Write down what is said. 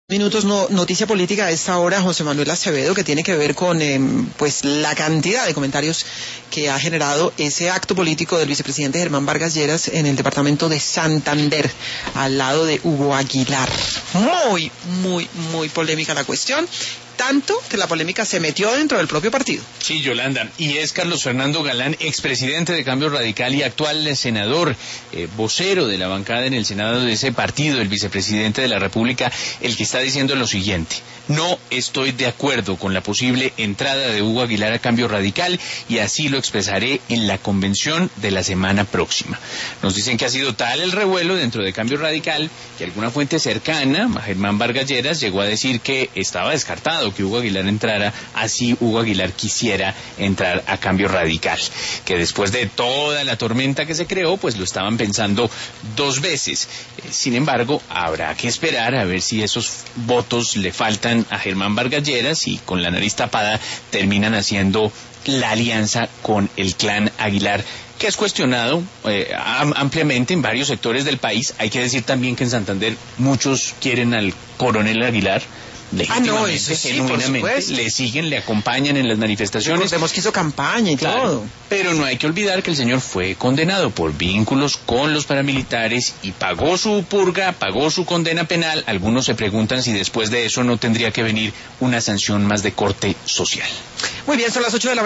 Minutos, noticia política a esta hora, José Manuel Acevedo, que tiene que ver con pues la cantidad de comentarios que ha generado ese acto político del vicepresidente Germán Vargas Lleras en el departamento de Santander, al lado de Hugo Aguilar. Muy polémica la cuestión, tanto que la polémica se metió dentro del propio partido. Sí, Yolanda, y es Carlos Fernando Galán, expresidente de Cambio Radical y actual senador, vocero de la bancada en el Senado de ese partido, el vicepresidente de la República, el que está diciendo lo siguiente: no estoy de acuerdo con la posible entrada de Hugo Aguilar a Cambio Radical y así lo expresaré en la convención de la semana próxima. Nos dicen que ha sido tal el revuelo dentro de Cambio Radical que alguna fuente cercana a Germán Vargas Lleras llegó a decir que estaba descartado que Hugo Aguilar entrara, así Hugo Aguilar quisiera entrar a Cambio Radical, que después de toda la tormenta que se creó, pues lo estaban pensando dos veces. Sin embargo, habrá que esperar a ver si esos votos le faltan a Germán Vargas Lleras y con la nariz tapada terminan haciendo la alianza con el clan Aguilar, que es cuestionado ampliamente en varios sectores del país. Hay que decir también que en Santander muchos quieren al coronel Aguilar. Legítimamente, genuinamente, le siguen, le acompañan en las manifestaciones. Recordemos que hizo campaña y todo. Pero no hay que olvidar que el señor fue condenado por vínculos con los paramilitares y pagó su purga, pagó su condena penal. Algunos se preguntan si después de eso no tendría que venir una sanción más de corte social. Muy bien, son las 8 de la mañana.